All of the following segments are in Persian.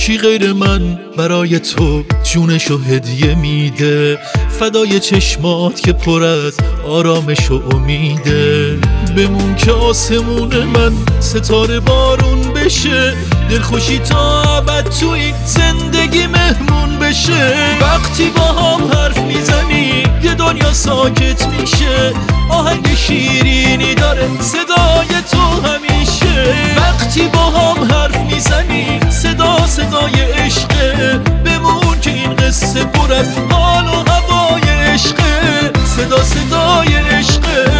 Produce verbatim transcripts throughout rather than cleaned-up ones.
کی غیر من برای تو جونشو هدیه میده، فدای چشمات که پر از آرامش و امیده. بمون که آسمون من ستاره بارون بشه، دلخوشی تا ابد توی زندگی مهمون بشه. وقتی با هم حرف میزنی یه دنیا ساکت میشه، آهنگ شیرینی داره صدای تو همیشه. وقتی با هم حرف میزنی صدا صدای عشقه، بمون که این قصه پر از حال و هوای عشقه، صدا صدای عشقه.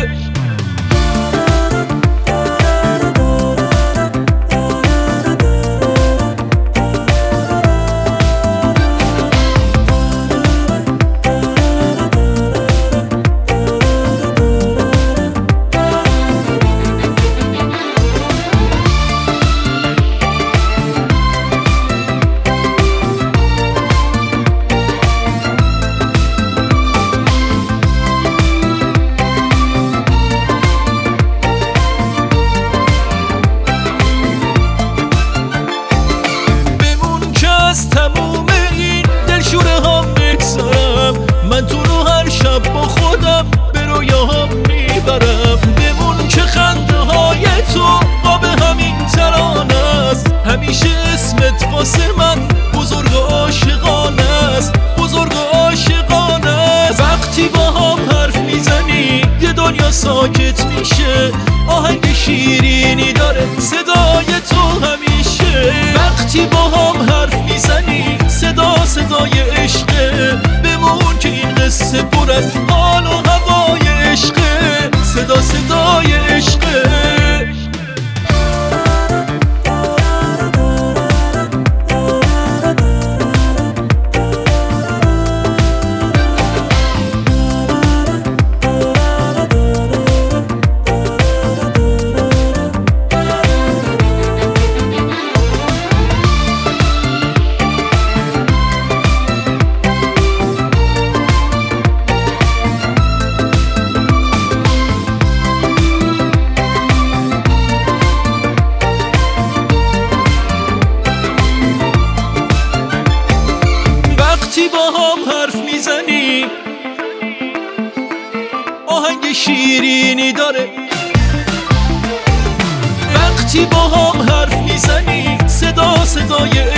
من تو رو هر شب با خودم به رویاهام میبرم. بمون که خنده های تو آب همین ترانه است، همیشه اسمت واسه من بزرگ و عاشقانه است، بزرگ و عاشقانه است. وقتی با هم حرف میزنی یه دنیا ساکت میشه، آهنگ شیرینی داره صدای تو همیشه. وقتی با هم حرف میزنی صدا صدای عشقه، بمون که این قصه پر از حال و هوای عشقه، صدا صدای عشقه. وقتی با هم حرف میزنی آهنگ شیرینی داره، وقتی با هم حرف میزنی صدا صدای